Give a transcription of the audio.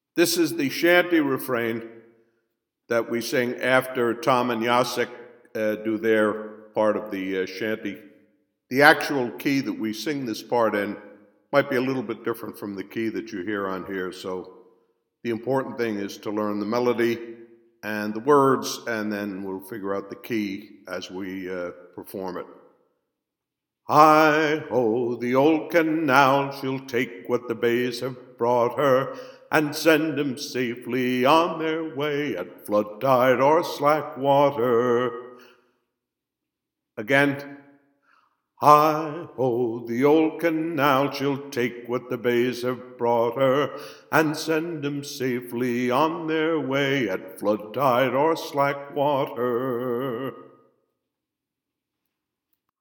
This is the shanty refrain that we sing after Tom and Jacek do their part of the shanty. The actual key that we sing this part in might be a little bit different from the key that you hear on here, so the important thing is to learn the melody and the words, and then we'll figure out the key as we perform it. Hi-ho, the old canal, she'll take what the bays have brought her and send 'em safely on their way at flood tide or slack water. Again. Hi-ho, the old canal, she'll take what the bays have brought her and send 'em safely on their way at flood tide or slack water.